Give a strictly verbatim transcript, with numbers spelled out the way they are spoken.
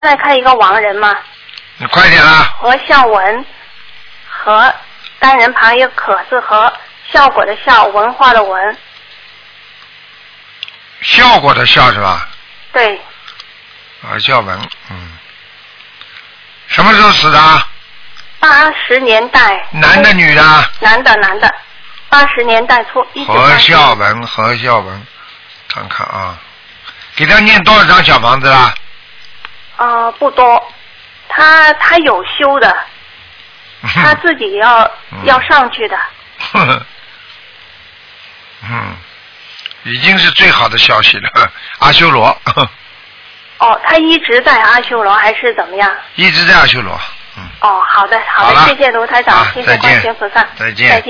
再看一个亡人嘛。 你快点啦！ 何孝文，和单人旁一个可字和效果的效，文化的文。 效果的效是吧？ 对。 啊，孝文，嗯。什么时候死的？ 八十年代。 男的女的？ 男的男的，八十年代初。 何孝文，何孝文，看看啊，给他念多少张小房子啦？ 啊、呃，不多，他他有修的，他自己要、嗯、要上去的。 呵呵嗯，已经是最好的消息了，阿修罗。 哦，他一直在阿修罗还是怎么样？ 一直在阿修罗。嗯。 哦，好的，好的，好谢谢卢台长，谢谢观世音菩萨， 再见。 再见。